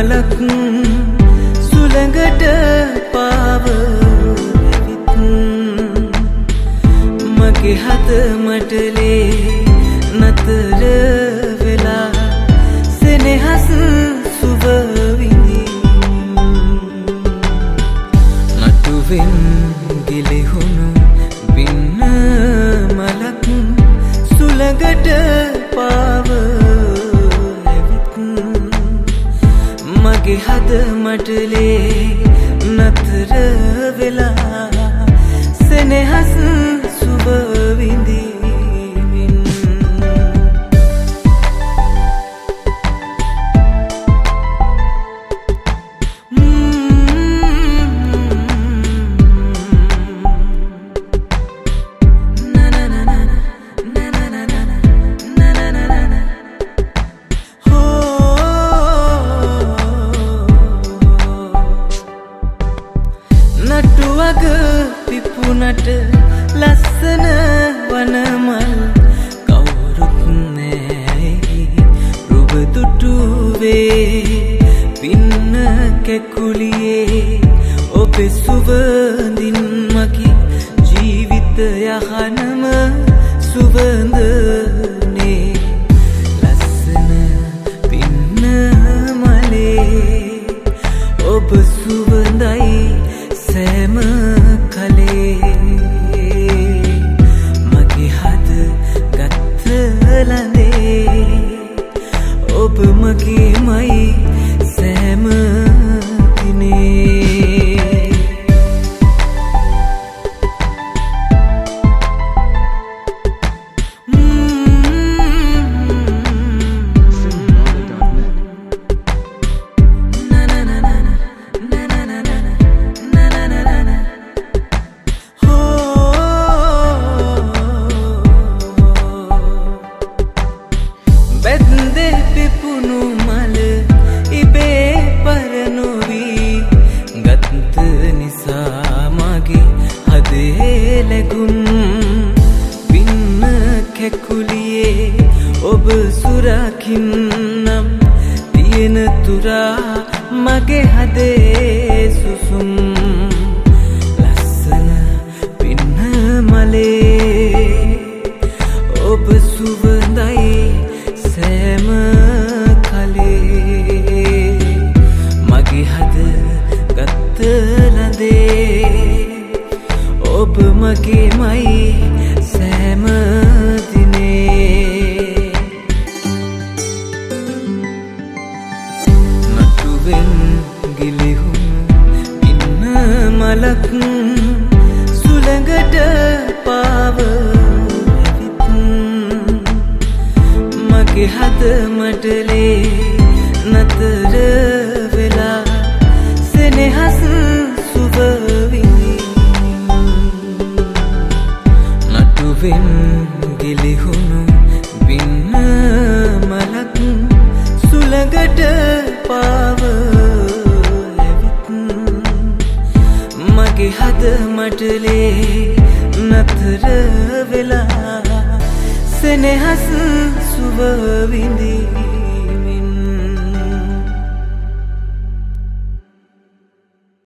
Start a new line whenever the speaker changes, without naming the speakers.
මලක් සුළඟට පාව ඇවිත් මගේ හද මඩලේ නතර වෙලා සෙනෙහස සුව විඳින් නටුවෙන් ගිලිහුණු බින්න මලක් සුළඟට පාව මගේ හද මඩලේ නතර වෙලා සෙනෙහස සුව විඳිමින් නටුවග පිපුණට ලස්සන වනමල් කවුරුත් නෑ රුව දුටුවේ පින්න කැකුලියේ ඔබේ සුවඳින් මගේ ජීවිතය යහනම සුවඳනේ ලස්සන පින්න මලේ ඔබ සුවඳයි සෑම කලේ මගේ හද ගත්ත ලඳේ ඔබ මගේමයි සෑම දිනේ බැද්දේ පිපුණු මල ඉබේ පරනොවී ගත්ත නිසා මගේ හදේ ලැබුම් පින්න කැකුලියේ ඔබ සුරකින්නම් තියෙන තුරා මගේ හදේ සුසුම් ලස්සන පින්න මලේ ඔබ සුවඳයි සෑම කලේ මගේ හද ගත්ත ලඳේ ඔබ මගේමයි සෑම දිනේ නටුවෙන් ගිලිහුණු ඉන්න මලක් සුළඟට පාව මගේ හද මඩලේ නතර වෙලා සෙනෙහස සුව විඳින් නටුවෙන් ගිලිහුණු බින්න මලක් සුළඟට පාව ඇවිත් මගේ හද මඩලේ නතර වෙලා සෙනෙහස සුව විඳින්